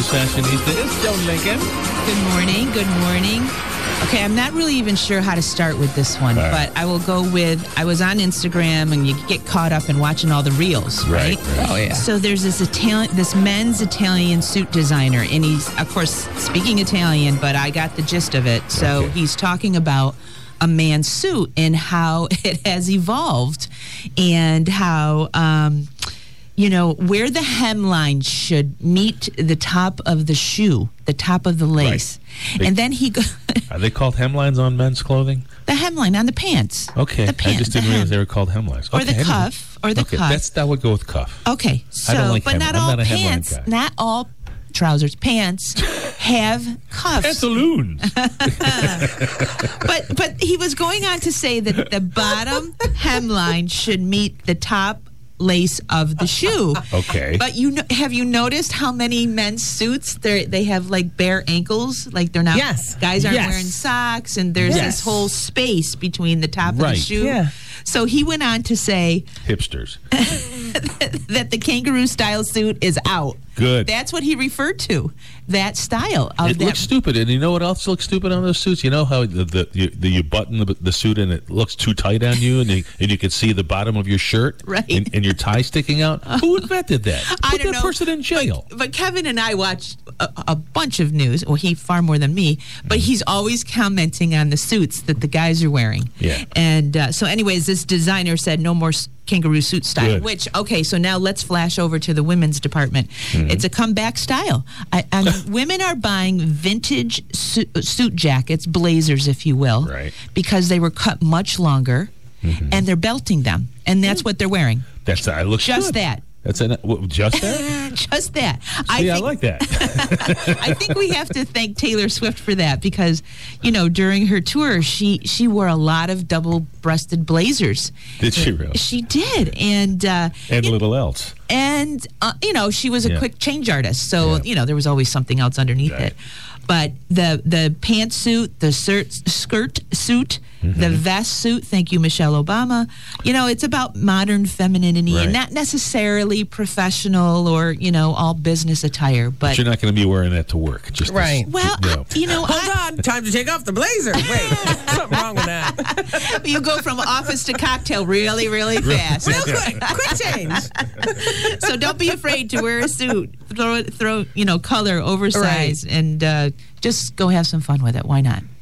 latest fashion these days. Joan Lincoln. Good morning. Good morning. Okay, I'm not really even sure how to start with this one, but I will go with, I was on Instagram, and you get caught up in watching all the reels, right? Oh, yeah. So there's this men's Italian suit designer, and he's, of course, speaking Italian, but I got the gist of it. So he's talking about a man's suit and how it has evolved, and how, where the hemline should meet the top of the shoe, the top of the lace. Right. And then he Are they called hemlines on men's clothing? the hemline on the pants. Okay. The pants, I just didn't realize they were called hemlines. Or Okay, the anyway. cuff, or the cuff. That would go with cuff. Okay, so, I don't like but hem- not I'm all not a hemline pants, guy. not all trousers, pants have cuffs. Pantaloons. But he was going on to say that the bottom hemline should meet the top lace of the shoe. Okay. But have you noticed how many men's suits they have like bare ankles? Like they're not. Yes. Guys aren't Yes. wearing socks, and there's Yes. this whole space between the top of Right. the shoe. Yeah. So he went on to say Hipsters. that the kangaroo style suit is out. Good. That's what he referred to. That style of It that. looks stupid, and you know what else looks stupid on those suits? You know how you button the suit and it looks too tight on you, and you can see the bottom of your shirt, Right. and your tie sticking out. Who invented that? I Put don't that know. person in jail. But Kevin and I watch a bunch of news. Well, he far more than me, but he's always commenting on the suits that the guys are wearing. Yeah. And so, anyways, this designer said no more kangaroo suit style. Good. Which, okay, so now let's flash over to the women's department. It's a comeback style. Women are buying vintage suit jackets, blazers, if you will, Right. because they were cut much longer, and they're belting them, and that's what they're wearing. I look Just good. that. That's just that. Just that. See, I like that. I think we have to thank Taylor Swift for that, because, during her tour, she wore a lot of double-breasted blazers. Did she really? She did, and Little else. and she was a Yeah. quick change artist, so Yeah. there was always something else underneath Right. it. But the pantsuit, the skirt suit, the vest suit, thank you, Michelle Obama. It's about modern femininity, Right. and not necessarily professional or all business attire. But you're not going to be wearing that to work. Just Right. Well, Hold on. Time to take off the blazer. Wait. Something wrong with that. you go from office to cocktail really, really fast. Real quick. Quick change. So don't be afraid to wear a suit. Throw color, oversized, and just go have some fun with it. Why not?